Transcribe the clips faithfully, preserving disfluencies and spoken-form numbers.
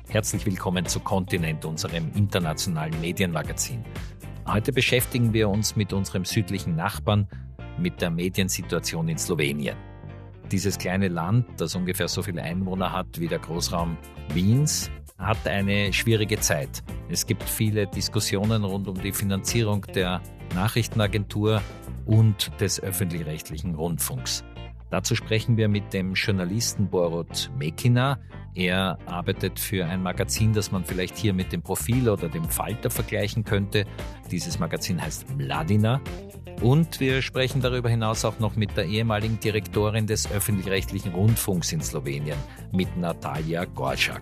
Herzlich willkommen zu Kontinent, unserem internationalen Medienmagazin. Heute beschäftigen wir uns mit unserem südlichen Nachbarn, mit der Mediensituation in Slowenien. Dieses kleine Land, das ungefähr so viele Einwohner hat wie der Großraum Wiens, hat eine schwierige Zeit. Es gibt viele Diskussionen rund um die Finanzierung der Nachrichtenagentur und des öffentlich-rechtlichen Rundfunks. Dazu sprechen wir mit dem Journalisten Borut Mekina. Er arbeitet für ein Magazin, das man vielleicht hier mit dem Profil oder dem Falter vergleichen könnte. Dieses Magazin heißt Mladina. Und wir sprechen darüber hinaus auch noch mit der ehemaligen Direktorin des öffentlich-rechtlichen Rundfunks in Slowenien, mit Natalia Goršak.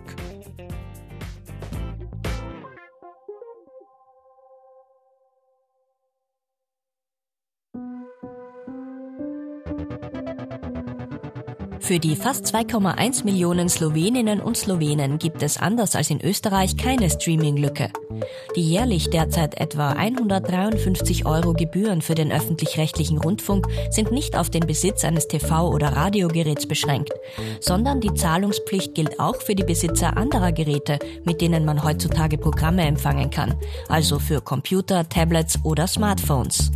Für die fast zwei Komma eins Millionen Sloweninnen und Slowenen gibt es anders als in Österreich keine Streaming-Lücke. Die jährlich derzeit etwa hundertdreiundfünfzig Euro Gebühren für den öffentlich-rechtlichen Rundfunk sind nicht auf den Besitz eines T V- oder Radiogeräts beschränkt, sondern die Zahlungspflicht gilt auch für die Besitzer anderer Geräte, mit denen man heutzutage Programme empfangen kann, also für Computer, Tablets oder Smartphones.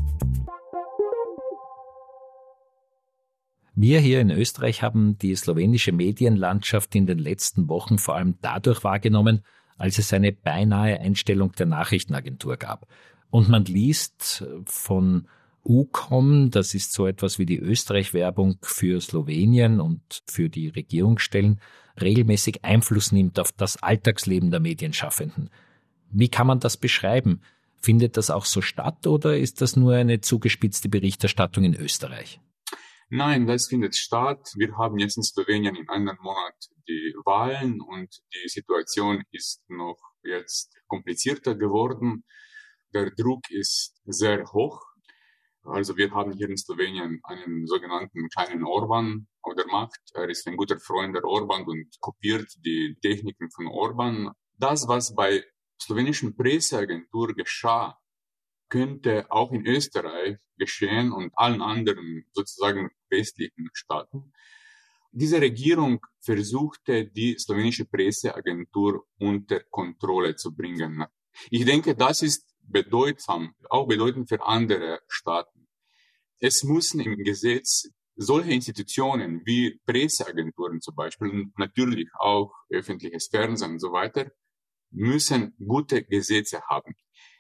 Wir hier in Österreich haben die slowenische Medienlandschaft in den letzten Wochen vor allem dadurch wahrgenommen, als es eine beinahe Einstellung der Nachrichtenagentur gab. Und man liest von Ukom, das ist so etwas wie die Österreich-Werbung für Slowenien und für die Regierungsstellen, regelmäßig Einfluss nimmt auf das Alltagsleben der Medienschaffenden. Wie kann man das beschreiben? Findet das auch so statt oder ist das nur eine zugespitzte Berichterstattung in Österreich? Nein, das findet statt. Wir haben jetzt in Slowenien in einem Monat die Wahlen und die Situation ist noch jetzt komplizierter geworden. Der Druck ist sehr hoch. Also wir haben hier in Slowenien einen sogenannten kleinen Orban auf der Macht. Er ist ein guter Freund der Orban und kopiert die Techniken von Orban. Das, was bei slowenischen Presseagentur geschah, könnte auch in Österreich geschehen und allen anderen sozusagen westlichen Staaten. Diese Regierung versuchte, die slowenische Presseagentur unter Kontrolle zu bringen. Ich denke, das ist bedeutsam, auch bedeutend für andere Staaten. Es müssen im Gesetz solche Institutionen wie Presseagenturen zum Beispiel und natürlich auch öffentliches Fernsehen und so weiter, müssen gute Gesetze haben.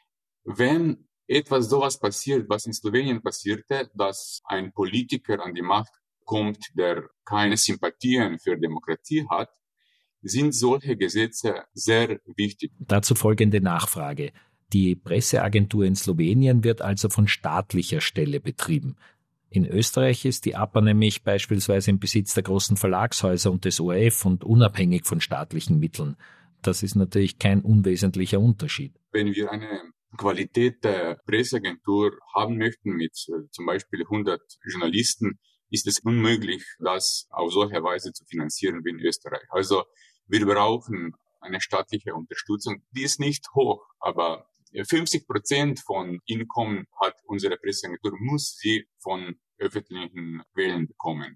Wenn etwas sowas passiert, was in Slowenien passierte, dass ein Politiker an die Macht kommt, der keine Sympathien für Demokratie hat, sind solche Gesetze sehr wichtig. Dazu folgende Nachfrage. Die Presseagentur in Slowenien wird also von staatlicher Stelle betrieben. In Österreich ist die A P A nämlich beispielsweise im Besitz der großen Verlagshäuser und des O R F und unabhängig von staatlichen Mitteln. Das ist natürlich kein unwesentlicher Unterschied. Wenn wir eine Qualität der Presseagentur haben möchten mit äh, zum Beispiel hundert Journalisten, ist es unmöglich, das auf solche Weise zu finanzieren wie in Österreich. Also wir brauchen eine staatliche Unterstützung. Die ist nicht hoch, aber fünfzig Prozent von Einkommen hat unsere Presseagentur, muss sie von öffentlichen Quellen bekommen.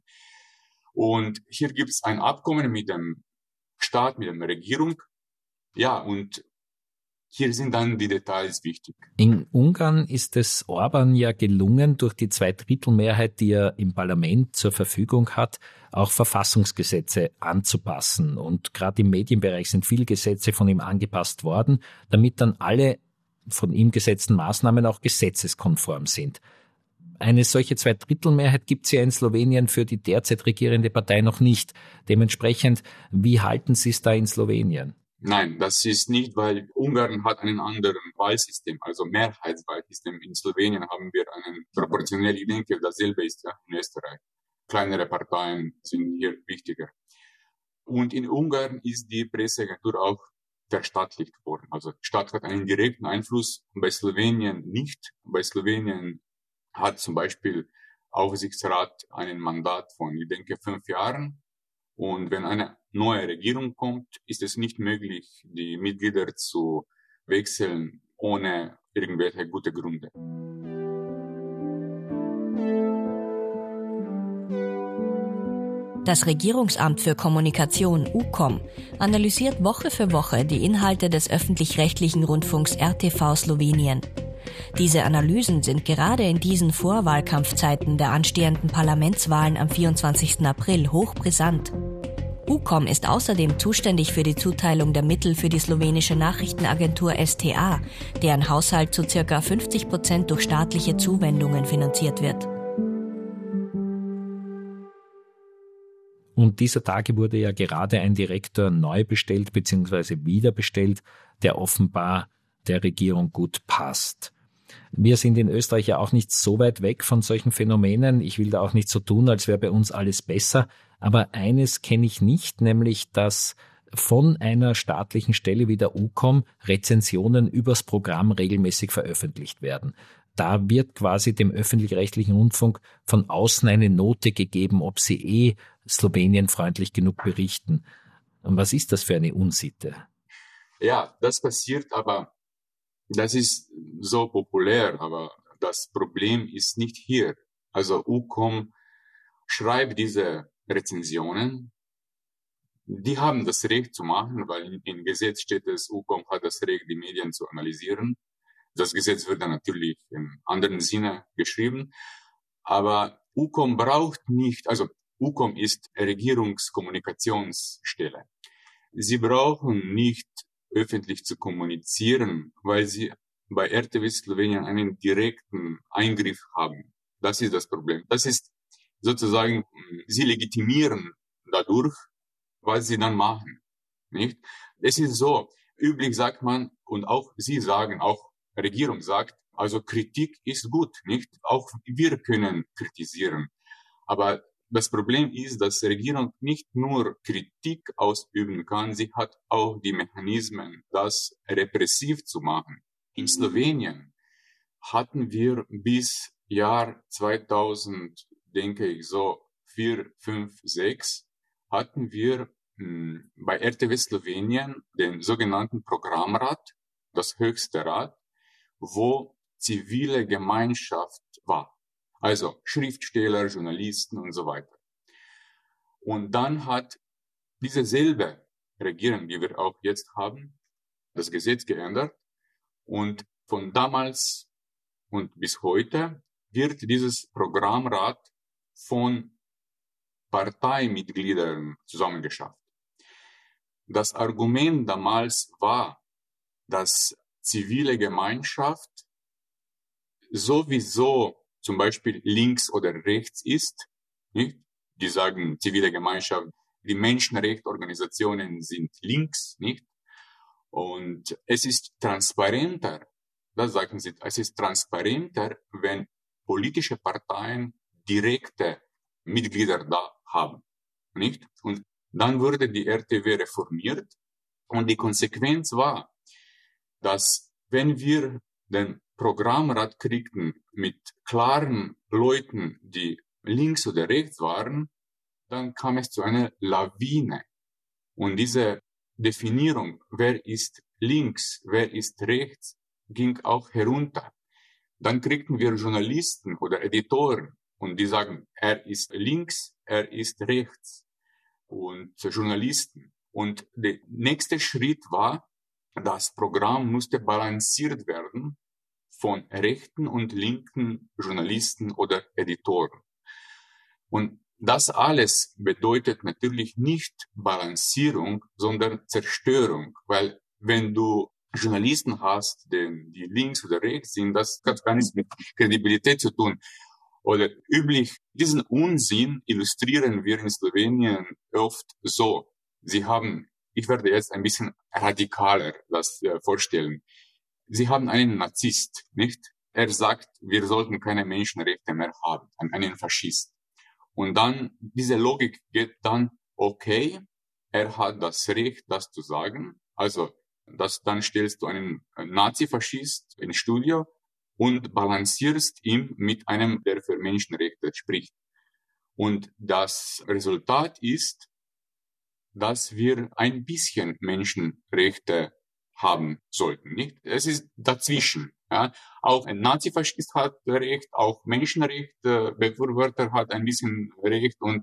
Und hier gibt es ein Abkommen mit dem Staat, mit der Regierung. Ja, und hier sind dann die Details wichtig. In Ungarn ist es Orban ja gelungen, durch die Zweidrittelmehrheit, die er im Parlament zur Verfügung hat, auch Verfassungsgesetze anzupassen. Und gerade im Medienbereich sind viele Gesetze von ihm angepasst worden, damit dann alle von ihm gesetzten Maßnahmen auch gesetzeskonform sind. Eine solche Zweidrittelmehrheit gibt es ja in Slowenien für die derzeit regierende Partei noch nicht. Dementsprechend, wie halten Sie es da in Slowenien? Nein, das ist nicht, weil Ungarn hat einen anderen Wahlsystem, also Mehrheitswahlsystem. In Slowenien haben wir einen proportionell, ich denke, dasselbe ist ja in Österreich. Kleinere Parteien sind hier wichtiger. Und in Ungarn ist die Presseagentur auch verstaatlicht worden. Also die Staat hat einen direkten Einfluss, bei Slowenien nicht. Bei Slowenien hat zum Beispiel Aufsichtsrat einen Mandat von, ich denke, fünf Jahren. Und wenn eine neue Regierung kommt, ist es nicht möglich, die Mitglieder zu wechseln ohne irgendwelche gute Gründe. Das Regierungsamt für Kommunikation U K O M analysiert Woche für Woche die Inhalte des öffentlich-rechtlichen Rundfunks R T V Slowenien. Diese Analysen sind gerade in diesen Vorwahlkampfzeiten der anstehenden Parlamentswahlen am vierundzwanzigsten April hochbrisant. U K O M ist außerdem zuständig für die Zuteilung der Mittel für die slowenische Nachrichtenagentur S T A, deren Haushalt zu circa fünfzig Prozent durch staatliche Zuwendungen finanziert wird. Und dieser Tage wurde ja gerade ein Direktor neu bestellt bzw. wiederbestellt, der offenbar der Regierung gut passt. Wir sind in Österreich ja auch nicht so weit weg von solchen Phänomenen. Ich will da auch nicht so tun, als wäre bei uns alles besser. Aber eines kenne ich nicht, nämlich dass von einer staatlichen Stelle wie der U K O M Rezensionen übers Programm regelmäßig veröffentlicht werden. Da wird quasi dem öffentlich-rechtlichen Rundfunk von außen eine Note gegeben, ob sie eh slowenienfreundlich genug berichten. Und was ist das für eine Unsitte? Ja, das passiert, aber das ist so populär, aber das Problem ist nicht hier. Also U K O M schreibt diese Rezensionen. Die haben das Recht zu machen, weil im Gesetz steht es, U K O M hat das Recht, die Medien zu analysieren. Das Gesetz wird dann natürlich im anderen Sinne geschrieben. Aber U K O M braucht nicht, also U K O M ist Regierungskommunikationsstelle. Sie brauchen nicht öffentlich zu kommunizieren, weil sie bei R T V Slowenien einen direkten Eingriff haben. Das ist das Problem. Das ist sozusagen, sie legitimieren dadurch, was sie dann machen. Nicht? Es ist so, üblich sagt man, und auch Sie sagen, auch Regierung sagt, also Kritik ist gut, nicht? Auch wir können kritisieren. Aber das Problem ist, dass die Regierung nicht nur Kritik ausüben kann, sie hat auch die Mechanismen, das repressiv zu machen. In Slowenien hatten wir bis Jahr zweitausend, denke ich, so vier, fünf, sechs, hatten wir mh, bei R T V Slowenien den sogenannten Programmrat, das höchste Rat, wo zivile Gemeinschaft war. Also Schriftsteller, Journalisten und so weiter. Und dann hat diese selbe Regierung, die wir auch jetzt haben, das Gesetz geändert. Und von damals und bis heute wird dieses Programmrat von Parteimitgliedern zusammengeschafft. Das Argument damals war, dass zivile Gemeinschaft sowieso zum Beispiel links oder rechts ist, nicht? Die sagen, zivile Gemeinschaft, die Menschenrechtsorganisationen sind links, nicht? Und es ist transparenter, das sagen sie, es ist transparenter, wenn politische Parteien direkte Mitglieder da haben, nicht? Und dann wurde die R T V reformiert und die Konsequenz war, dass wenn wir den Programmrat kriegten mit klaren Leuten, die links oder rechts waren, dann kam es zu einer Lawine. Und diese Definierung, wer ist links, wer ist rechts, ging auch herunter. Dann kriegten wir Journalisten oder Editoren und die sagen, er ist links, er ist rechts. Und Journalisten. Und der nächste Schritt war, das Programm musste balanciert werden von rechten und linken Journalisten oder Editoren. Und das alles bedeutet natürlich nicht Balancierung, sondern Zerstörung, weil wenn du Journalisten hast, die, die links oder rechts sind, das hat gar nichts mit Kredibilität zu tun. Oder üblich, diesen Unsinn illustrieren wir in Slowenien oft so. Sie haben, ich werde jetzt ein bisschen radikaler das äh, vorstellen. Sie haben einen Narzisst, nicht? Er sagt, wir sollten keine Menschenrechte mehr haben, einen Faschist. Und dann, diese Logik geht dann, okay, er hat das Recht, das zu sagen. Also, das, dann stellst du einen Nazifaschist ins Studio und balancierst ihn mit einem, der für Menschenrechte spricht. Und das Resultat ist, dass wir ein bisschen Menschenrechte haben sollten, nicht? Es ist dazwischen. Ja. Auch ein Nazifaschist hat Recht, auch Menschenrechte Befürworter hat ein bisschen Recht und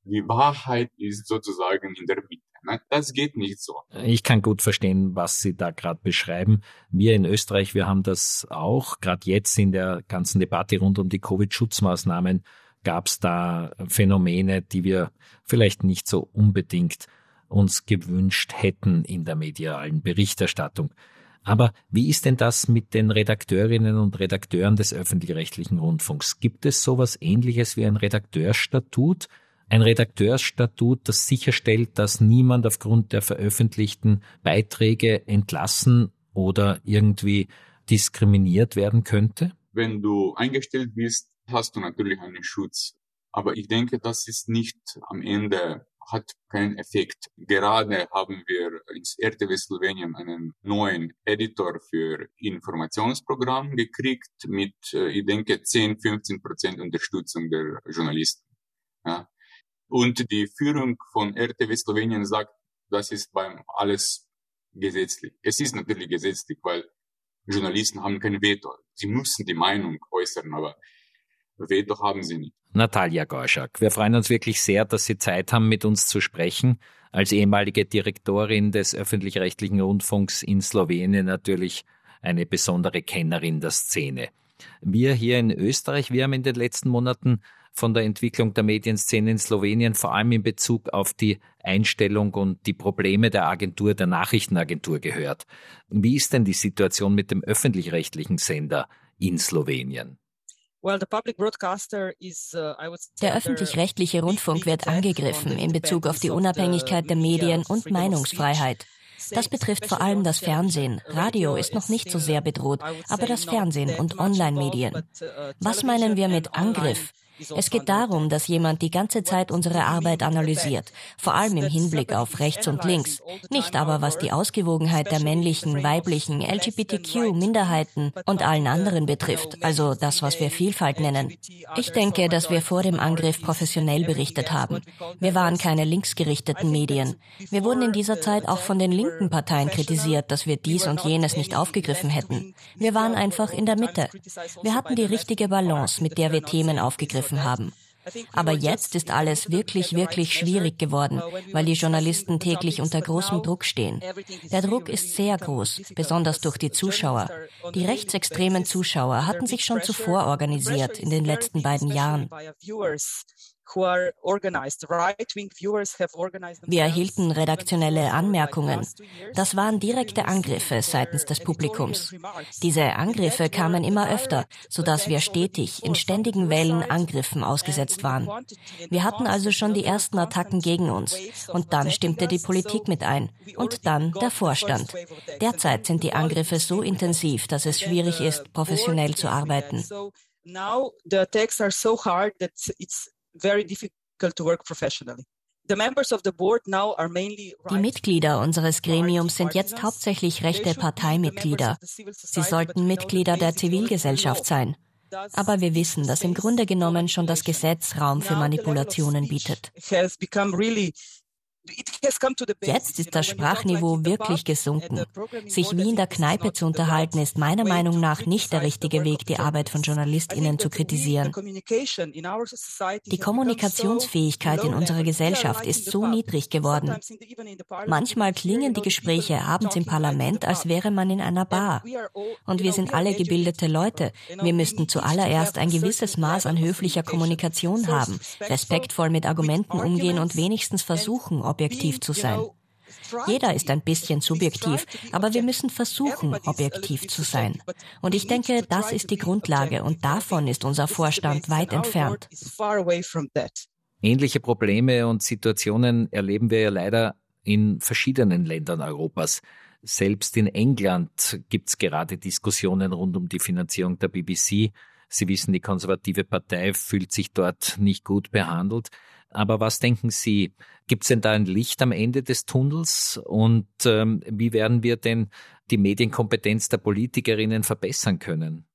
die Wahrheit ist sozusagen in der Mitte. Das geht nicht so. Ich kann gut verstehen, was Sie da gerade beschreiben. Wir in Österreich, wir haben das auch. Gerade jetzt in der ganzen Debatte rund um die Covid-Schutzmaßnahmen gab es da Phänomene, die wir vielleicht nicht so unbedingt uns gewünscht hätten in der medialen Berichterstattung. Aber wie ist denn das mit den Redakteurinnen und Redakteuren des öffentlich-rechtlichen Rundfunks? Gibt es sowas Ähnliches wie ein Redakteurstatut? Ein Redakteursstatut, das sicherstellt, dass niemand aufgrund der veröffentlichten Beiträge entlassen oder irgendwie diskriminiert werden könnte? Wenn du eingestellt bist, hast du natürlich einen Schutz. Aber ich denke, das ist nicht am Ende, hat keinen Effekt. Gerade haben wir ins R T V Slowenien einen neuen Editor für Informationsprogramm gekriegt mit, ich denke, zehn, fünfzehn Prozent Unterstützung der Journalisten. Ja. Und die Führung von R T V Slowenien sagt, das ist beim alles gesetzlich. Es ist natürlich gesetzlich, weil Journalisten haben kein Veto. Sie müssen die Meinung äußern, aber Veto haben sie nicht. Natalia Gorschak, wir freuen uns wirklich sehr, dass Sie Zeit haben, mit uns zu sprechen. Als ehemalige Direktorin des öffentlich-rechtlichen Rundfunks in Slowenien natürlich eine besondere Kennerin der Szene. Wir hier in Österreich, wir haben in den letzten Monaten von der Entwicklung der Medienszene in Slowenien, vor allem in Bezug auf die Einstellung und die Probleme der Agentur, der Nachrichtenagentur gehört. Wie ist denn die Situation mit dem öffentlich-rechtlichen Sender in Slowenien? Der öffentlich-rechtliche Rundfunk wird angegriffen in Bezug auf die Unabhängigkeit der Medien und Meinungsfreiheit. Das betrifft vor allem das Fernsehen. Radio ist noch nicht so sehr bedroht, aber das Fernsehen und Online-Medien. Was meinen wir mit Angriff? Es geht darum, dass jemand die ganze Zeit unsere Arbeit analysiert, vor allem im Hinblick auf rechts und links, nicht aber was die Ausgewogenheit der männlichen, weiblichen, L G B T Q-Minderheiten und allen anderen betrifft, also das, was wir Vielfalt nennen. Ich denke, dass wir vor dem Angriff professionell berichtet haben. Wir waren keine linksgerichteten Medien. Wir wurden in dieser Zeit auch von den linken Parteien kritisiert, dass wir dies und jenes nicht aufgegriffen hätten. Wir waren einfach in der Mitte. Wir hatten die richtige Balance, mit der wir Themen aufgegriffen haben. Aber jetzt ist alles wirklich, wirklich schwierig geworden, weil die Journalisten täglich unter großem Druck stehen. Der Druck ist sehr groß, besonders durch die Zuschauer. Die rechtsextremen Zuschauer hatten sich schon zuvor organisiert in den letzten beiden Jahren. Wir erhielten redaktionelle Anmerkungen. Das waren direkte Angriffe seitens des Publikums. Diese Angriffe kamen immer öfter, sodass wir stetig in ständigen Wellen Angriffen ausgesetzt waren. Wir hatten also schon die ersten Attacken gegen uns. Und dann stimmte die Politik mit ein. Und dann der Vorstand. Derzeit sind die Angriffe so intensiv, dass es schwierig ist, professionell zu arbeiten. Now the attacks are so hard that it's very difficult to work professionally. The members of the board now are mainly Die Mitglieder unseres Gremiums sind jetzt hauptsächlich rechte Parteimitglieder. Sie sollten Mitglieder der Zivilgesellschaft sein. Aber wir wissen, dass im Grunde genommen schon das Gesetz Raum für Manipulationen bietet. Jetzt ist das Sprachniveau wirklich gesunken. Sich wie in der Kneipe zu unterhalten, ist meiner Meinung nach nicht der richtige Weg, die Arbeit von JournalistInnen zu kritisieren. Die Kommunikationsfähigkeit in unserer Gesellschaft ist so niedrig geworden. Manchmal klingen die Gespräche abends im Parlament, als wäre man in einer Bar. Und wir sind alle gebildete Leute. Wir müssten zuallererst ein gewisses Maß an höflicher Kommunikation haben, respektvoll mit Argumenten umgehen und wenigstens versuchen, objektiv zu sein. Jeder ist ein bisschen subjektiv, aber wir müssen versuchen, objektiv zu sein. Und ich denke, das ist die Grundlage und davon ist unser Vorstand weit entfernt. Ähnliche Probleme und Situationen erleben wir ja leider in verschiedenen Ländern Europas. Selbst in England gibt es gerade Diskussionen rund um die Finanzierung der B B C. Sie wissen, die konservative Partei fühlt sich dort nicht gut behandelt. Aber was denken Sie, gibt es denn da ein Licht am Ende des Tunnels? Und ähm, wie werden wir denn die Medienkompetenz der Politikerinnen verbessern können?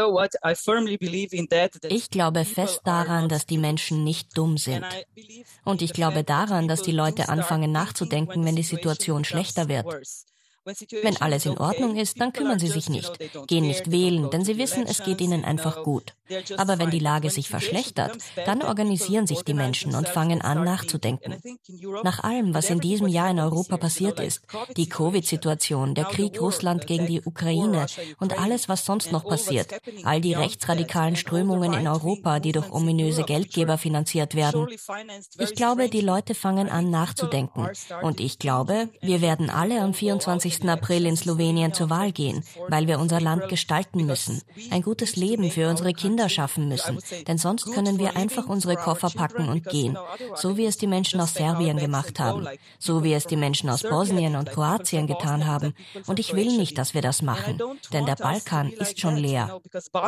Ich glaube fest daran, dass die Menschen nicht dumm sind. Und ich glaube daran, dass die Leute anfangen nachzudenken, wenn die Situation schlechter wird. Wenn alles in Ordnung ist, dann kümmern sie sich nicht, gehen nicht wählen, denn sie wissen, es geht ihnen einfach gut. Aber wenn die Lage sich verschlechtert, dann organisieren sich die Menschen und fangen an nachzudenken. Nach allem, was in diesem Jahr in Europa passiert ist, die Covid-Situation, der Krieg Russland gegen die Ukraine und alles, was sonst noch passiert, all die rechtsradikalen Strömungen in Europa, die durch ominöse Geldgeber finanziert werden. Ich glaube, die Leute fangen an nachzudenken. Und ich glaube, wir werden alle am vierundzwanzigsten April in Slowenien zur Wahl gehen, weil wir unser Land gestalten müssen, ein gutes Leben für unsere Kinder schaffen müssen, denn sonst können wir einfach unsere Koffer packen und gehen, so wie es die Menschen aus Serbien gemacht haben, so wie es die Menschen aus Bosnien und Kroatien getan haben. Und ich will nicht, dass wir das machen, denn der Balkan ist schon leer.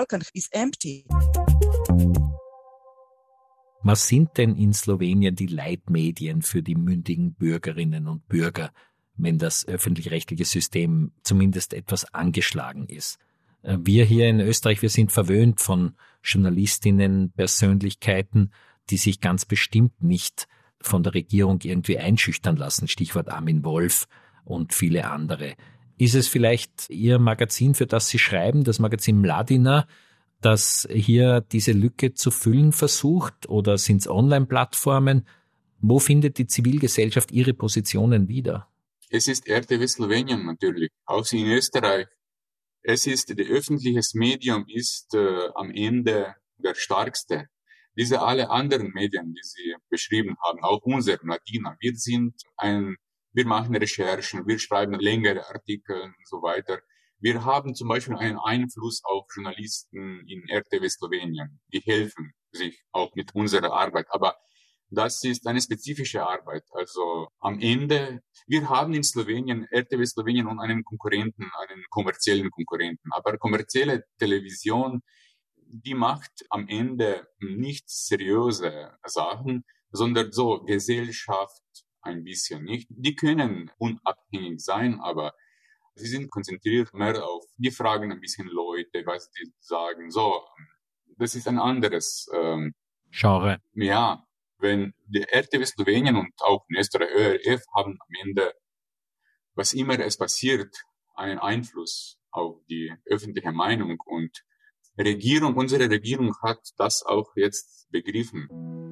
Was sind denn in Slowenien die Leitmedien für die mündigen Bürgerinnen und Bürger, wenn das öffentlich-rechtliche System zumindest etwas angeschlagen ist? Wir hier in Österreich, wir sind verwöhnt von Journalistinnen, Persönlichkeiten, die sich ganz bestimmt nicht von der Regierung irgendwie einschüchtern lassen. Stichwort Armin Wolf und viele andere. Ist es vielleicht Ihr Magazin, für das Sie schreiben, das Magazin Mladina, das hier diese Lücke zu füllen versucht, oder sind es Online-Plattformen? Wo findet die Zivilgesellschaft ihre Positionen wieder? Es ist R T W Slowenien natürlich, auch in Österreich. Es ist, das öffentliche Medium ist äh, am Ende der stärkste. Diese alle anderen Medien, die Sie beschrieben haben, auch unser Mladina, wir sind ein, wir machen Recherchen, wir schreiben längere Artikel und so weiter. Wir haben zum Beispiel einen Einfluss auf Journalisten in R T W Slowenien. Die helfen sich auch mit unserer Arbeit. Aber das ist eine spezifische Arbeit. Also am Ende, wir haben in Slowenien, R T W Slowenien und einen Konkurrenten, einen kommerziellen Konkurrenten. Aber kommerzielle Television, die macht am Ende nicht seriöse Sachen, sondern so Gesellschaft ein bisschen, nicht? Die können unabhängig sein, aber sie sind konzentriert mehr auf, die fragen ein bisschen Leute, was die sagen. So, das ist ein anderes ähm, Genre. Ja, wenn die R T W Slowenien und auch in Österreich Ö R F haben am Ende, was immer es passiert, einen Einfluss auf die öffentliche Meinung, und Regierung, unsere Regierung hat das auch jetzt begriffen.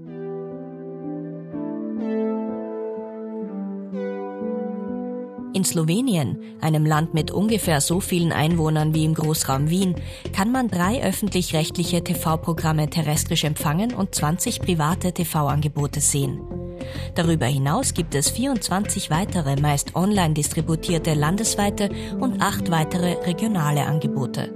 In Slowenien, einem Land mit ungefähr so vielen Einwohnern wie im Großraum Wien, kann man drei öffentlich-rechtliche T V-Programme terrestrisch empfangen und zwanzig private T V-Angebote sehen. Darüber hinaus gibt es vierundzwanzig weitere, meist online distributierte landesweite und acht weitere regionale Angebote.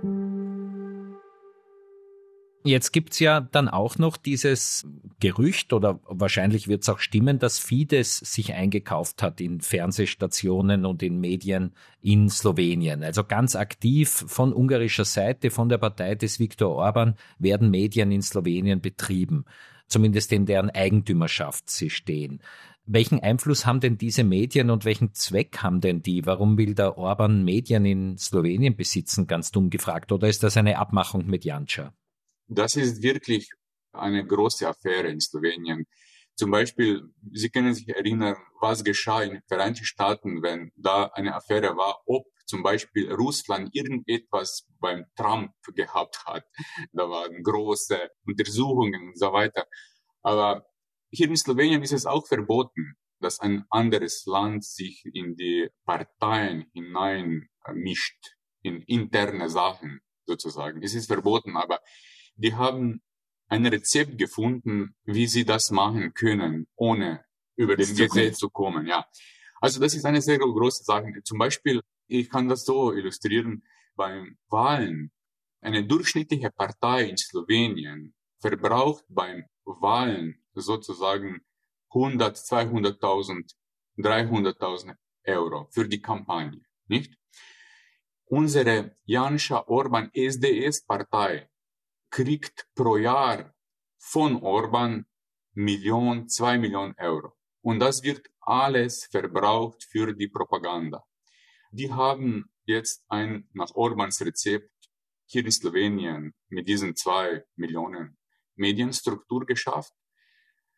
Jetzt gibt's ja dann auch noch dieses Gerücht, oder wahrscheinlich wird's auch stimmen, dass Fidesz sich eingekauft hat in Fernsehstationen und in Medien in Slowenien. Also ganz aktiv von ungarischer Seite, von der Partei des Viktor Orban, werden Medien in Slowenien betrieben, zumindest in deren Eigentümerschaft sie stehen. Welchen Einfluss haben denn diese Medien und welchen Zweck haben denn die? Warum will der Orban Medien in Slowenien besitzen, ganz dumm gefragt, oder ist das eine Abmachung mit Janša? Das ist wirklich eine große Affäre in Slowenien. Zum Beispiel, Sie können sich erinnern, was geschah in den Vereinigten Staaten, wenn da eine Affäre war, ob zum Beispiel Russland irgendetwas beim Trump gehabt hat. Da waren große Untersuchungen und so weiter. Aber hier in Slowenien ist es auch verboten, dass ein anderes Land sich in die Parteien hineinmischt, in interne Sachen sozusagen. Es ist verboten, aber die haben ein Rezept gefunden, wie sie das machen können, ohne über das Gesetz zu kommen. Ja, also das ist eine sehr große Sache. Zum Beispiel, ich kann das so illustrieren, beim Wahlen. Eine durchschnittliche Partei in Slowenien verbraucht beim Wahlen sozusagen hundert, zweihunderttausend, dreihunderttausend Euro für die Kampagne, nicht? Unsere Janša-Orban S D S-Partei kriegt pro Jahr von Orban Million, zwei Millionen Euro. Und das wird alles verbraucht für die Propaganda. Die haben jetzt ein, nach Orbans Rezept, hier in Slowenien mit diesen zwei Millionen Medienstruktur geschafft.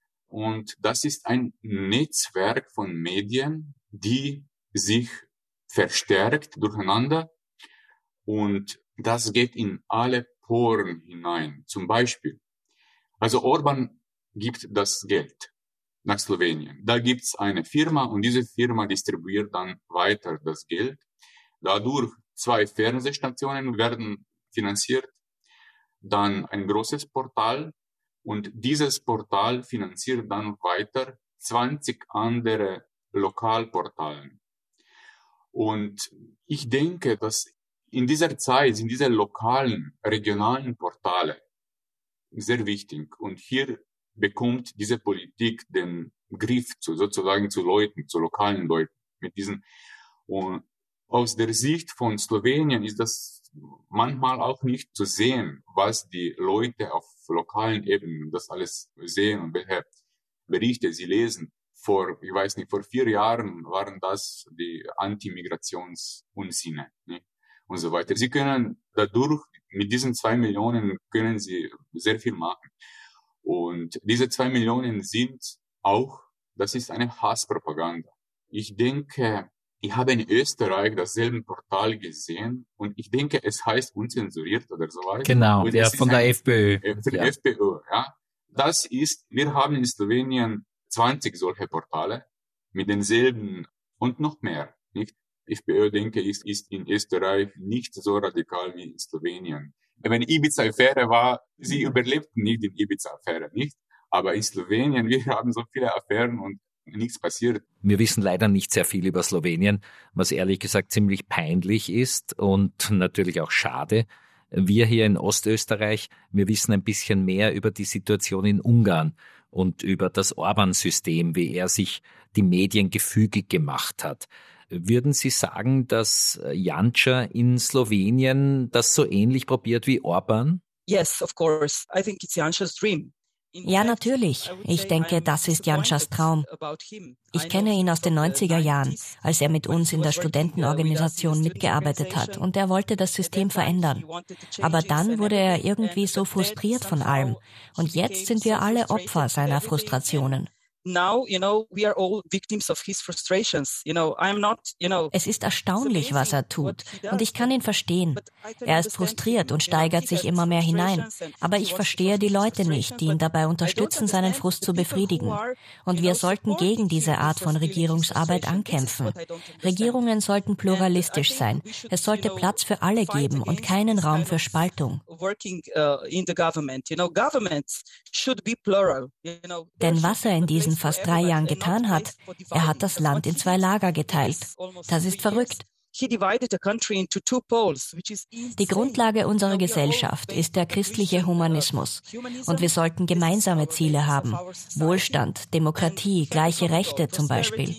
Und das ist ein Netzwerk von Medien, die sich verstärkt durcheinander und das geht in alle Poren hinein. Zum Beispiel, also Orban gibt das Geld nach Slowenien. Da gibt's eine Firma und diese Firma distribuiert dann weiter das Geld. Dadurch zwei Fernsehstationen werden finanziert, dann ein großes Portal und dieses Portal finanziert dann weiter zwanzig andere Lokalportalen. Und ich denke, dass in dieser Zeit sind diese lokalen, regionalen Portale sehr wichtig und hier bekommt diese Politik den Griff zu, sozusagen zu Leuten, zu lokalen Leuten mit diesen. Und aus der Sicht von Slowenien ist das manchmal auch nicht zu sehen, was die Leute auf lokalen Ebenen das alles sehen und welche Berichte sie lesen. Vor, ich weiß nicht, vor vier Jahren waren das die Anti-Migrations-Unsinne, ne? Und so weiter. Sie können dadurch, mit diesen zwei Millionen können sie sehr viel machen. Und diese zwei Millionen sind auch, das ist eine Hasspropaganda. Ich denke, ich habe in Österreich dasselbe Portal gesehen und ich denke, es heißt unzensuriert oder so weiter. Genau, der von der FPÖ. Äh, für ja. die FPÖ, ja. Das ist, wir haben in Slowenien zwanzig solche Portale mit denselben und noch mehr, nicht? FPÖ, denke ich, ist in Österreich nicht so radikal wie in Slowenien. Wenn Ibiza-Affäre war, sie überlebten nicht die Ibiza-Affäre, nicht? Aber in Slowenien, wir haben so viele Affären und nichts passiert. Wir wissen leider nicht sehr viel über Slowenien, was ehrlich gesagt ziemlich peinlich ist und natürlich auch schade. Wir hier in Ostösterreich, wir wissen ein bisschen mehr über die Situation in Ungarn und über das Orban-System, wie er sich die Medien gefügig gemacht hat. Würden Sie sagen, dass Janša in Slowenien das so ähnlich probiert wie Orban? Yes, of course. I think it's Janša's dream. Ja, natürlich. Ich denke, das ist Janšas Traum. Ich kenne ihn aus den neunziger Jahren, als er mit uns in der Studentenorganisation mitgearbeitet hat und er wollte das System verändern. Aber dann wurde er irgendwie so frustriert von allem und jetzt sind wir alle Opfer seiner Frustrationen. Now, you know, we are all victims of his frustrations. You know, I'm not, you know. Es ist erstaunlich, was er tut, und ich kann ihn verstehen. Er ist frustriert und steigert sich immer mehr hinein. Aber ich verstehe die Leute nicht, die ihn dabei unterstützen, seinen Frust zu befriedigen. Und wir sollten gegen diese Art von Regierungsarbeit ankämpfen. Regierungen sollten pluralistisch sein. Es sollte Platz für alle geben und keinen Raum für Spaltung. Denn was er in diesen fast drei Jahren getan hat, er hat das Land in zwei Lager geteilt. Das ist verrückt. Die Grundlage unserer Gesellschaft ist der christliche Humanismus. Und wir sollten gemeinsame Ziele haben. Wohlstand, Demokratie, gleiche Rechte zum Beispiel.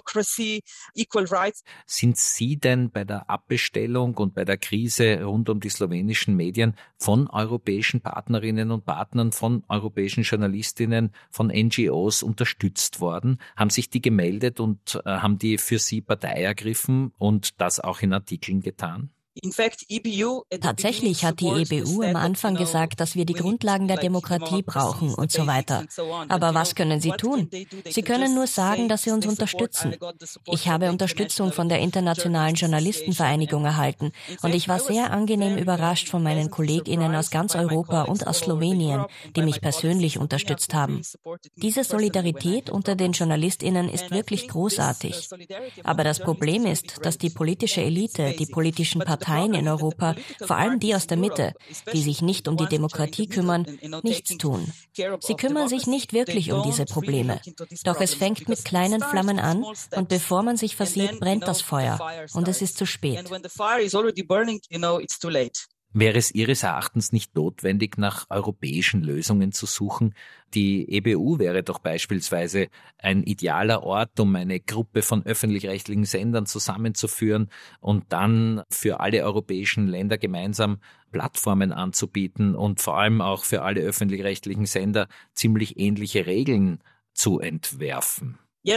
Sind Sie denn bei der Abbestellung und bei der Krise rund um die slowenischen Medien von europäischen Partnerinnen und Partnern, von europäischen Journalistinnen, von N G Os unterstützt worden? Haben sich die gemeldet und äh, haben die für Sie Partei ergriffen und das auch in Artikeln getan? Tatsächlich hat die E B U am Anfang gesagt, dass wir die Grundlagen der Demokratie brauchen und so weiter. Aber was können sie tun? Sie können nur sagen, dass sie uns unterstützen. Ich habe Unterstützung von der Internationalen Journalistenvereinigung erhalten und ich war sehr angenehm überrascht von meinen KollegInnen aus ganz Europa und aus Slowenien, die mich persönlich unterstützt haben. Diese Solidarität unter den JournalistInnen ist wirklich großartig. Aber das Problem ist, dass die politische Elite, die politischen Parteien Parteien in Europa, vor allem die aus der Mitte, die sich nicht um die Demokratie kümmern, nichts tun. Sie kümmern sich nicht wirklich um diese Probleme. Doch es fängt mit kleinen Flammen an und bevor man sich versieht, brennt das Feuer und es ist zu spät. Wäre es Ihres Erachtens nicht notwendig, nach europäischen Lösungen zu suchen? Die E B U wäre doch beispielsweise ein idealer Ort, um eine Gruppe von öffentlich-rechtlichen Sendern zusammenzuführen und dann für alle europäischen Länder gemeinsam Plattformen anzubieten und vor allem auch für alle öffentlich-rechtlichen Sender ziemlich ähnliche Regeln zu entwerfen.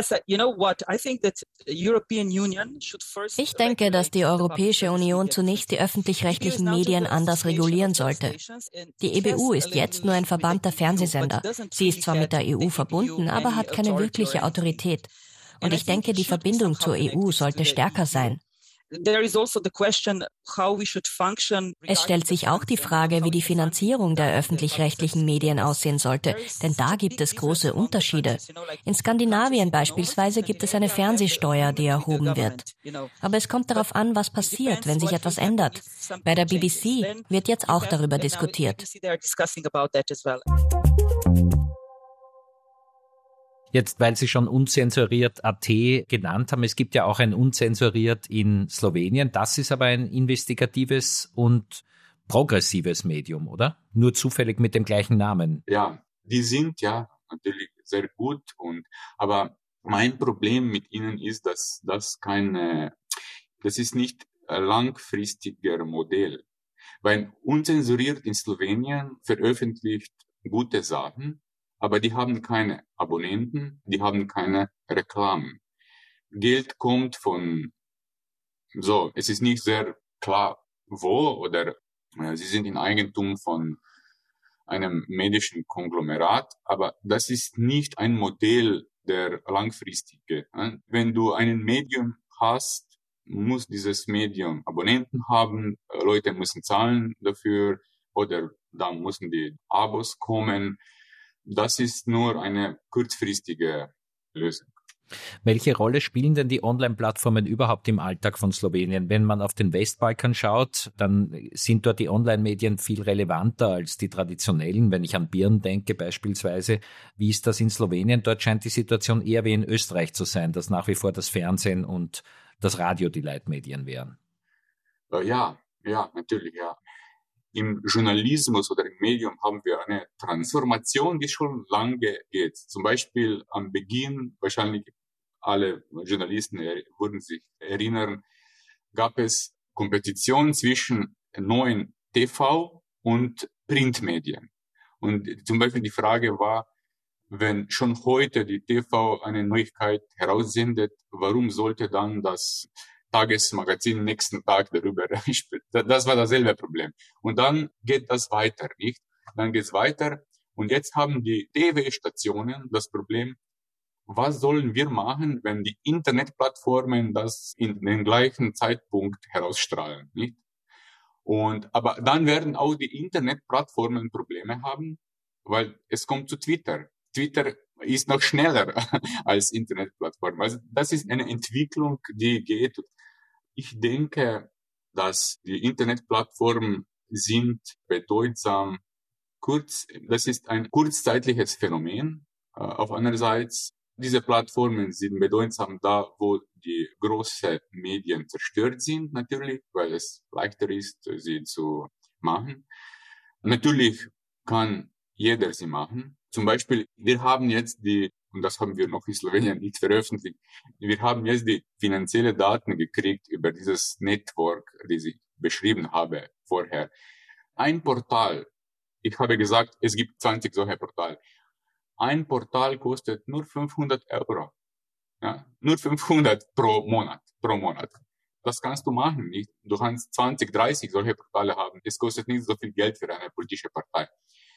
Ich denke, dass die Europäische Union zunächst die öffentlich-rechtlichen Medien anders regulieren sollte. Die E B U ist jetzt nur ein Verband der Fernsehsender. Sie ist zwar mit der E U verbunden, aber hat keine wirkliche Autorität. Und ich denke, die Verbindung zur E U sollte stärker sein. There is also the question how we should function. Es stellt sich auch die Frage, wie die Finanzierung der öffentlich-rechtlichen Medien aussehen sollte, denn da gibt es große Unterschiede. In Skandinavien beispielsweise gibt es eine Fernsehsteuer, die erhoben wird. Aber es kommt darauf an, was passiert, wenn sich etwas ändert. Bei der B B C wird jetzt auch darüber diskutiert. Jetzt, weil Sie schon unzensuriert Punkt a t genannt haben, es gibt ja auch ein unzensuriert in Slowenien. Das ist aber ein investigatives und progressives Medium, oder? Nur zufällig mit dem gleichen Namen. Ja, die sind ja natürlich sehr gut. Und aber mein Problem mit ihnen ist, dass das keine, das ist nicht ein langfristiger Modell. Weil unzensuriert in Slowenien veröffentlicht gute Sachen, aber die haben keine Abonnenten, die haben keine Reklamen. Geld kommt von, so, es ist nicht sehr klar, wo, oder äh, sie sind in Eigentum von einem medischen Konglomerat, aber das ist nicht ein Modell der langfristige. Äh? Wenn du ein Medium hast, muss dieses Medium Abonnenten haben, Leute müssen zahlen dafür, oder dann müssen die Abos kommen. Das ist nur eine kurzfristige Lösung. Welche Rolle spielen denn die Online-Plattformen überhaupt im Alltag von Slowenien? Wenn man auf den Westbalkan schaut, dann sind dort die Online-Medien viel relevanter als die traditionellen. Wenn ich an Birn denke beispielsweise, wie ist das in Slowenien? Dort scheint die Situation eher wie in Österreich zu sein, dass nach wie vor das Fernsehen und das Radio die Leitmedien wären. Ja, ja, natürlich, ja. Im Journalismus oder im Medium haben wir eine Transformation, die schon lange geht. Zum Beispiel am Beginn, wahrscheinlich alle Journalisten würden sich erinnern, gab es Kompetition zwischen neuen T V und Printmedien. Und zum Beispiel die Frage war, wenn schon heute die T V eine Neuigkeit heraussendet, warum sollte dann das Tagesmagazin nächsten Tag darüber spricht? Das war dasselbe Problem. Und dann geht das weiter, nicht? Dann geht es weiter. Und jetzt haben die T V-Stationen das Problem, was sollen wir machen, wenn die Internetplattformen das in den gleichen Zeitpunkt herausstrahlen, nicht? Und, aber dann werden auch die Internetplattformen Probleme haben, weil es kommt zu Twitter. Twitter ist noch schneller als Internetplattform. Also das ist eine Entwicklung, die geht. Ich denke, dass die Internetplattformen sind bedeutsam kurz, das ist ein kurzzeitliches Phänomen. Auf andererseits, diese Plattformen sind bedeutsam da, wo die großen Medien zerstört sind, natürlich, weil es leichter ist, sie zu machen. Natürlich kann jeder sie machen. Zum Beispiel, wir haben jetzt die, und das haben wir noch in Slowenien nicht veröffentlicht, wir haben jetzt die finanzielle Daten gekriegt über dieses Network, das ich beschrieben habe vorher. Ein Portal, ich habe gesagt, es gibt zwanzig solche Portale. Ein Portal kostet nur fünfhundert Euro. Ja, nur fünfhundert pro Monat, pro Monat. Das kannst du machen, nicht? Du kannst zwanzig, dreißig solche Portale haben. Es kostet nicht so viel Geld für eine politische Partei.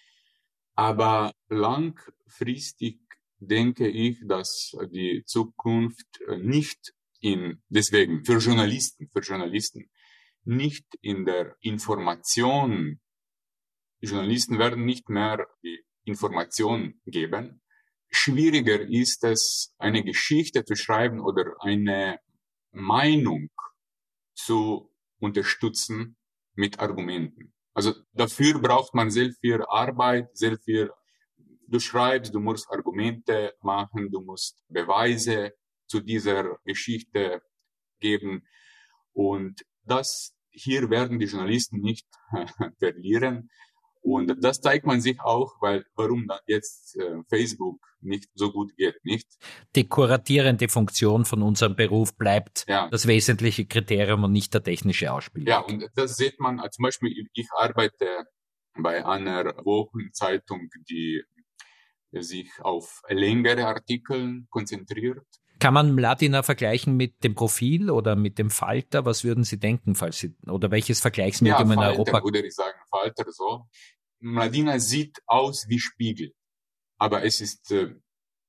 Aber langfristig denke ich, dass die Zukunft nicht in, deswegen für Journalisten, für Journalisten, nicht in der Information, die Journalisten werden nicht mehr die Information geben. Schwieriger ist es, eine Geschichte zu schreiben oder eine Meinung zu unterstützen mit Argumenten. Also dafür braucht man sehr viel Arbeit, sehr viel. Du schreibst, du musst Argumente machen, du musst Beweise zu dieser Geschichte geben. Und das hier werden die Journalisten nicht verlieren. Und das zeigt man sich auch, weil warum dann jetzt äh, Facebook nicht so gut geht, nicht? Die kuratierende Funktion von unserem Beruf bleibt ja das wesentliche Kriterium und nicht der technische Ausspieler. Ja, und das sieht man, zum Beispiel, ich arbeite bei einer Wochenzeitung, die sich auf längere Artikel konzentriert. Kann man Mladina vergleichen mit dem Profil oder mit dem Falter? Was würden Sie denken, falls Sie, oder welches Vergleichsmedium ja, in Falter, Europa? Würde ich sagen, Falter so. Mladina sieht aus wie Spiegel, aber es ist, äh,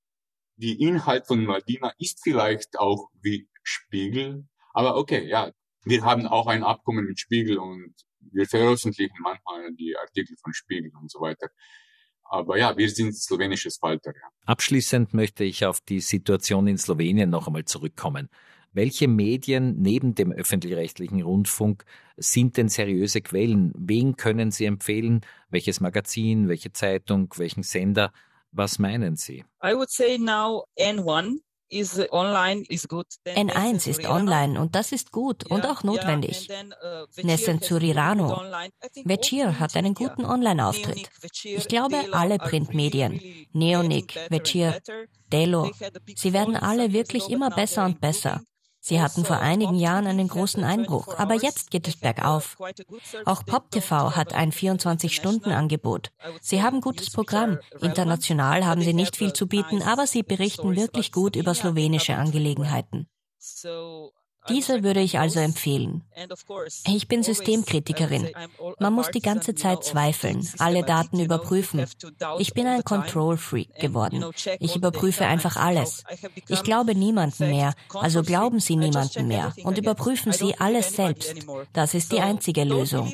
die Inhalt von Mladina ist vielleicht auch wie Spiegel, aber okay, ja, Wir haben auch ein Abkommen mit Spiegel und wir veröffentlichen manchmal die Artikel von Spiegel und so weiter. Aber ja, wir sind slowenische Falter. Ja. Abschließend möchte ich auf die Situation in Slowenien noch einmal zurückkommen. Welche Medien neben dem öffentlich-rechtlichen Rundfunk sind denn seriöse Quellen? Wen können Sie empfehlen? Welches Magazin, welche Zeitung, welchen Sender? Was meinen Sie? I would say now N one is online is good. N eins ist online und das ist gut und auch notwendig. Nesen Zurirano. Večer hat einen guten Online-Auftritt. Ich glaube, alle Printmedien, Neonik, Večer, Delo, sie werden alle wirklich immer besser und besser. Sie hatten vor einigen Jahren einen großen Einbruch, aber jetzt geht es bergauf. Auch PopTV hat ein vierundzwanzig-Stunden-Angebot. Sie haben gutes Programm. International haben sie nicht viel zu bieten, aber sie berichten wirklich gut über slowenische Angelegenheiten. Diese würde ich also empfehlen. Ich bin Systemkritikerin. Man muss die ganze Zeit zweifeln, alle Daten überprüfen. Ich bin ein Control-Freak geworden. Ich überprüfe einfach alles. Ich glaube niemanden mehr, also glauben Sie niemanden mehr und überprüfen Sie alles selbst. Das ist die einzige Lösung.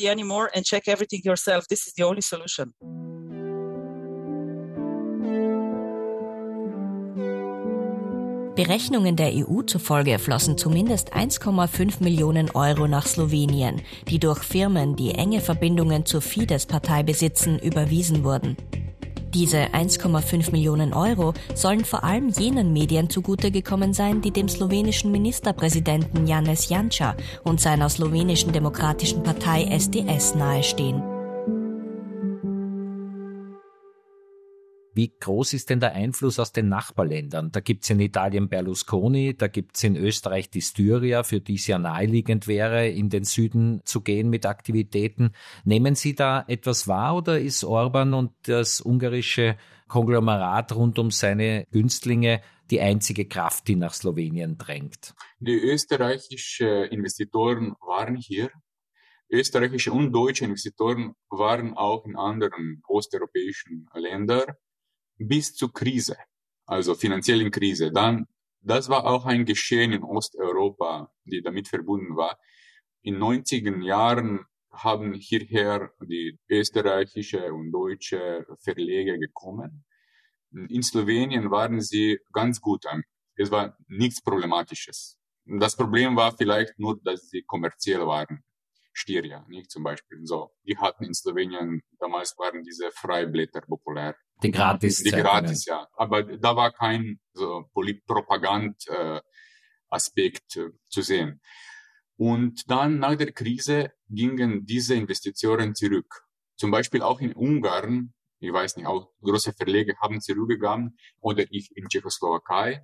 Berechnungen der E U zufolge flossen zumindest eins Komma fünf Millionen Euro nach Slowenien, die durch Firmen, die enge Verbindungen zur Fidesz-Partei besitzen, überwiesen wurden. Diese eins Komma fünf Millionen Euro sollen vor allem jenen Medien zugute gekommen sein, die dem slowenischen Ministerpräsidenten Janez Janša und seiner slowenischen Demokratischen Partei S D S nahestehen. Wie groß ist denn der Einfluss aus den Nachbarländern? Da gibt es in Italien Berlusconi, da gibt es in Österreich die Styria, für die es ja naheliegend wäre, in den Süden zu gehen mit Aktivitäten. Nehmen Sie da etwas wahr oder ist Orban und das ungarische Konglomerat rund um seine Günstlinge die einzige Kraft, die nach Slowenien drängt? Die österreichischen Investoren waren hier. Österreichische und deutsche Investoren waren auch in anderen osteuropäischen Ländern. Bis zur Krise, also finanziellen Krise. Dann, das war auch ein Geschehen in Osteuropa, die damit verbunden war. In neunziger Jahren haben hierher die österreichische und deutsche Verleger gekommen. In Slowenien waren sie ganz gut. Es war nichts Problematisches. Das Problem war vielleicht nur, dass sie kommerziell waren. Styria, nicht zum Beispiel. So, die hatten in Slowenien, damals waren diese Freiblätter populär. Die gratis. Die gratis, ja. Aber da war kein so Propagand-Aspekt äh, äh, zu sehen. Und dann nach der Krise gingen diese Investitionen zurück. Zum Beispiel auch in Ungarn, ich weiß nicht, auch große Verleger haben zurückgegangen oder ich in Tschechoslowakei.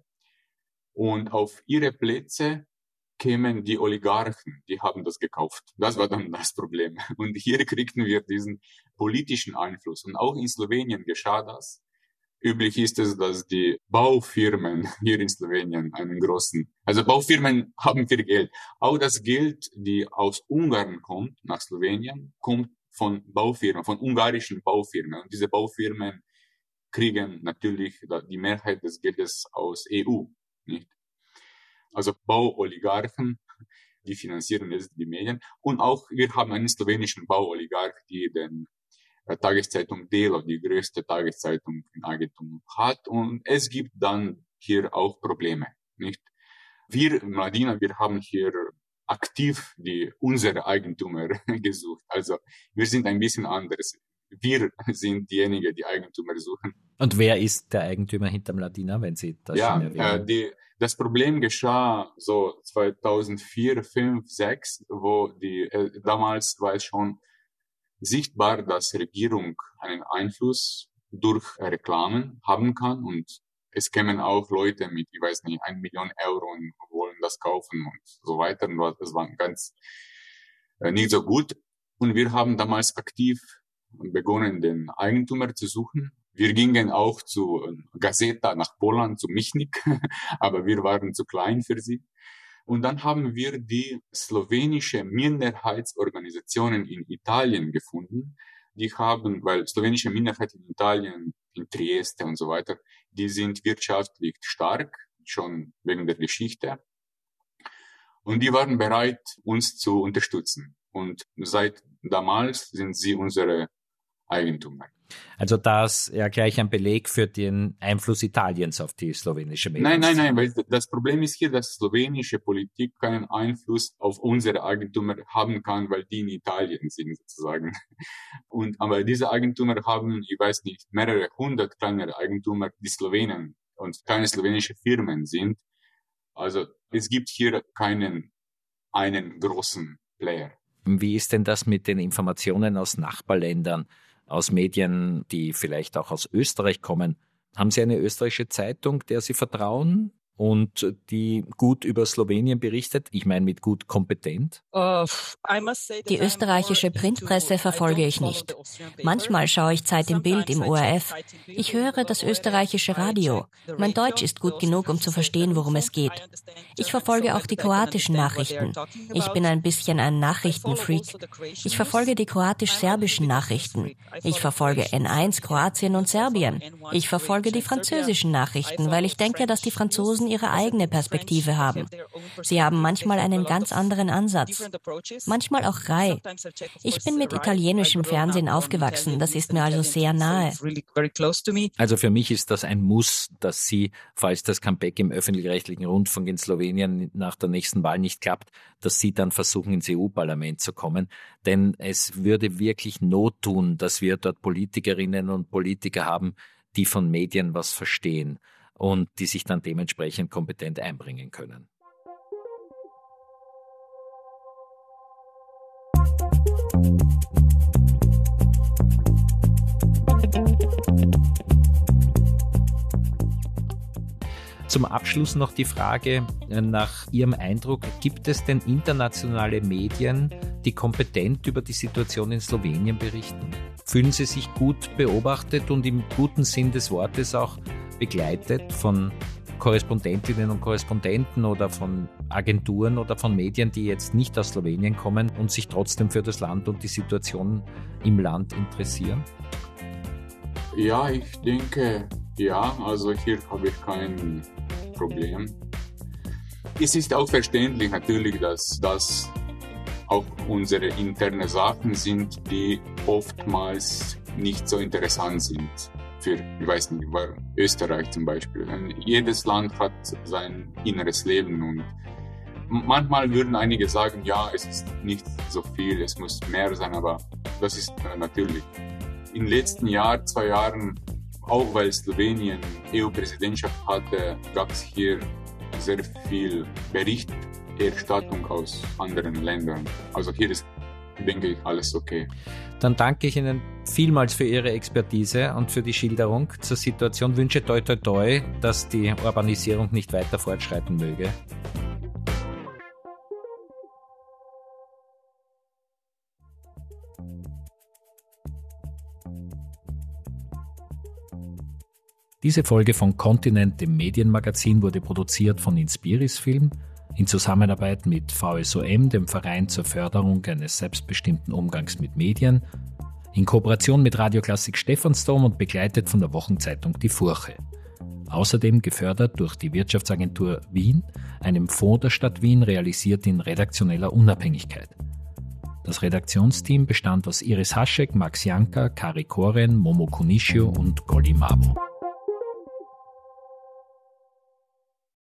Und auf ihre Plätze kämen die Oligarchen, die haben das gekauft. Das war dann das Problem. Und hier kriegten wir diesen politischen Einfluss. Und auch in Slowenien geschah das. Üblich ist es, dass die Baufirmen hier in Slowenien einen großen, also Baufirmen haben viel Geld. Auch das Geld, die aus Ungarn kommt, nach Slowenien, kommt von Baufirmen, von ungarischen Baufirmen. Und diese Baufirmen kriegen natürlich die Mehrheit des Geldes aus E U, nicht? Also Bauoligarchen, die finanzieren jetzt die Medien. Und auch wir haben einen slowenischen Bauoligarch, die den äh, Tageszeitung Delo, die größte Tageszeitung in Eigentum hat. Und es gibt dann hier auch Probleme, nicht? Wir, Mladina, wir haben hier aktiv die unsere Eigentümer gesucht. Also wir sind ein bisschen anders. Wir sind diejenigen, die Eigentümer suchen. Und wer ist der Eigentümer hinter Mladina, wenn Sie das ja, schon erwähnen? Äh, die, das Problem geschah so zweitausendvier, fünf, sechs, wo die äh, damals war es schon sichtbar, dass die Regierung einen Einfluss durch Reklamen haben kann und es kämen auch Leute mit, ich weiß nicht, eine Million Euro und wollen das kaufen und so weiter. Und das war ganz äh, nicht so gut. Und wir haben damals aktiv begonnen, den Eigentümer zu suchen. Wir gingen auch zu Gazeta nach Polen, zu Michnik, aber wir waren zu klein für sie. Und dann haben wir die slowenische Minderheitsorganisationen in Italien gefunden. Die haben, weil slowenische Minderheit in Italien, in Trieste und so weiter, die sind wirtschaftlich stark, schon wegen der Geschichte. Und die waren bereit, uns zu unterstützen. Und seit damals sind sie unsere Eigentümer. Also das ja gleich ein Beleg für den Einfluss Italiens auf die slowenische Medien. Nein, nein, nein, weil das Problem ist hier, dass slowenische Politik keinen Einfluss auf unsere Eigentümer haben kann, weil die in Italien sind sozusagen. Und aber diese Eigentümer haben, ich weiß nicht, mehrere hundert kleinere Eigentümer, die Slowenen und keine slowenische Firmen sind. Also es gibt hier keinen einen großen Player. Wie ist denn das mit den Informationen aus Nachbarländern, aus Medien, die vielleicht auch aus Österreich kommen? Haben Sie eine österreichische Zeitung, der Sie vertrauen und die gut über Slowenien berichtet? Ich meine mit gut kompetent? Die österreichische Printpresse verfolge ich nicht. Manchmal schaue ich Zeit im Bild im O R F. Ich höre das österreichische Radio. Mein Deutsch ist gut genug, um zu verstehen, worum es geht. Ich verfolge auch die kroatischen Nachrichten. Ich bin ein bisschen ein Nachrichtenfreak. Ich verfolge die kroatisch-serbischen Nachrichten. Ich verfolge N eins Kroatien und Serbien. Ich verfolge die französischen Nachrichten, weil ich denke, dass die Franzosen ihre eigene Perspektive haben. Sie haben manchmal einen ganz anderen Ansatz. Manchmal auch Rai. Ich bin mit italienischem Fernsehen aufgewachsen, das ist mir also sehr nahe. Also für mich ist das ein Muss, dass Sie, falls das Comeback im öffentlich-rechtlichen Rundfunk in Slowenien nach der nächsten Wahl nicht klappt, dass Sie dann versuchen, ins E U-Parlament zu kommen. Denn es würde wirklich Not tun, dass wir dort Politikerinnen und Politiker haben, die von Medien was verstehen und die sich dann dementsprechend kompetent einbringen können. Zum Abschluss noch die Frage nach Ihrem Eindruck, gibt es denn internationale Medien, die kompetent über die Situation in Slowenien berichten? Fühlen Sie sich gut beobachtet und im guten Sinn des Wortes auch begleitet von Korrespondentinnen und Korrespondenten oder von Agenturen oder von Medien, die jetzt nicht aus Slowenien kommen und sich trotzdem für das Land und die Situation im Land interessieren? Ja, ich denke, ja, also hier habe ich kein Problem. Es ist auch verständlich natürlich, dass das auch unsere internen Sachen sind, die oftmals nicht so interessant sind. Für, ich weiß nicht, Österreich zum Beispiel. Jedes Land hat sein inneres Leben und manchmal würden einige sagen, ja, es ist nicht so viel, es muss mehr sein, aber das ist natürlich. Im letzten Jahr, zwei Jahren, auch weil Slowenien E U-Präsidentschaft hatte, gab es hier sehr viel Berichterstattung aus anderen Ländern. Also hier ist, denke ich, alles okay. Dann danke ich Ihnen vielmals für Ihre Expertise und für die Schilderung zur Situation. Wünsche toi toi toi, dass die Urbanisierung nicht weiter fortschreiten möge. Diese Folge von Kontinent, dem Medienmagazin, wurde produziert von Inspiris Film in Zusammenarbeit mit V S O M, dem Verein zur Förderung eines selbstbestimmten Umgangs mit Medien, in Kooperation mit Radio Klassik Stephansdom und begleitet von der Wochenzeitung Die Furche. Außerdem gefördert durch die Wirtschaftsagentur Wien, einem Fonds der Stadt Wien, realisiert in redaktioneller Unabhängigkeit. Das Redaktionsteam bestand aus Iris Haschek, Max Janka, Kari Koren, Momo Kunishio und Golly Mabo.